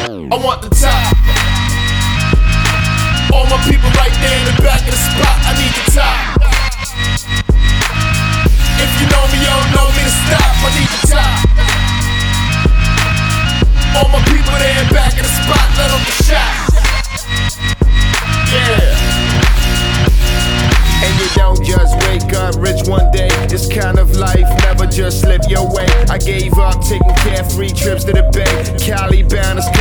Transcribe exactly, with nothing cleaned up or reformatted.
I want the top. All my people right there in the back of the spot, I need the top. If you know me, you don't know me to stop, I need the top. All my people there in the back of the spot, let them get shot. Yeah. And you don't just wake up rich one day. This kind of life never just slip your way. I gave up taking carefree trips to the